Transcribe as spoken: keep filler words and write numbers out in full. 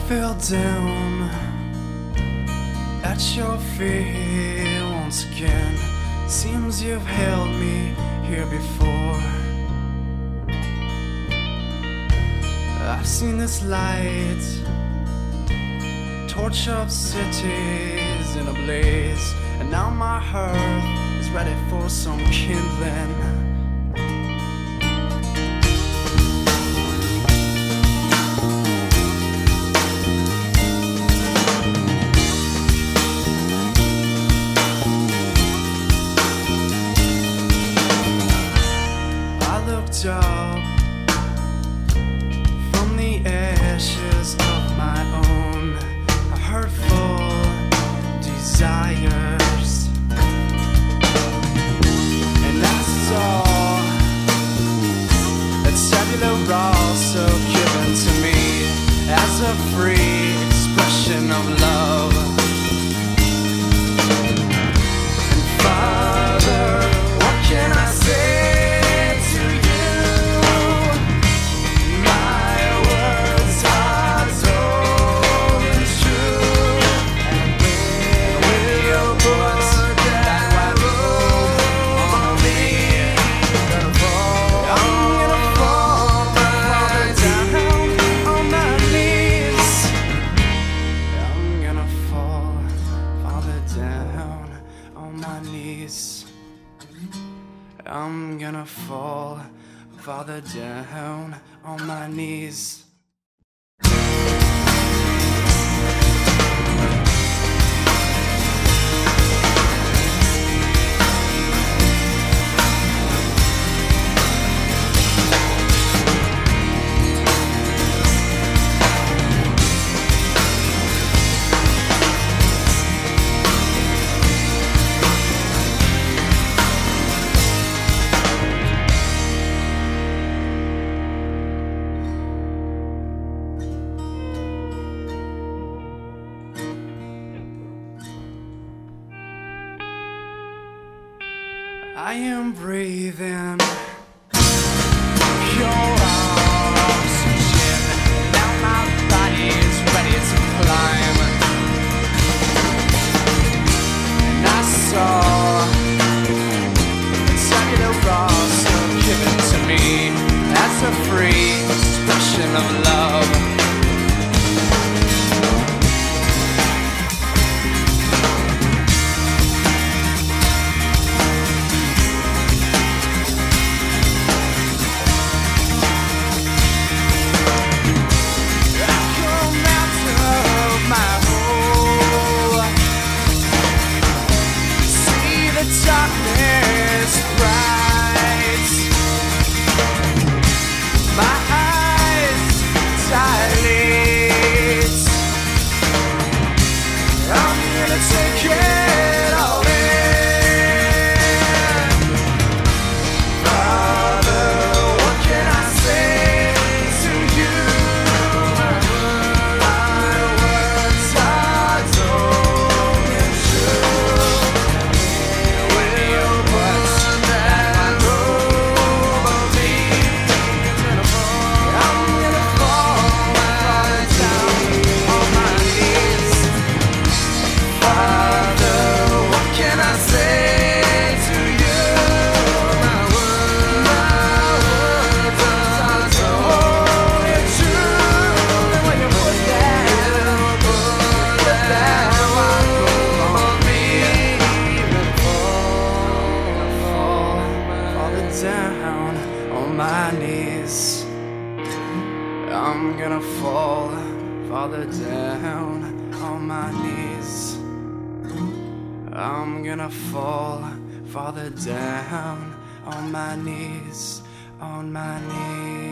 fell down at your feet once again. Seems you've held me here before. I've seen this light torch up cities in a blaze, and now my hearth is ready for some kindling. Up from the ashes of my own hurtful desires, and I saw that cellular also given to me as a free expression of love. And Father, what can I say? I'm gonna fall, Father, down on my knees. I am breathing pure oxygen. Now my body is ready to climb. And I saw a cellular also given to me as a free expression of love. Darkness bright, my eyes dilate. I'm gonna take it all in. Father, what can I say to you? My words are told and true. Down on my knees, I'm gonna fall, Father, down on my knees. I'm gonna fall, Father, down on my knees, on my knees.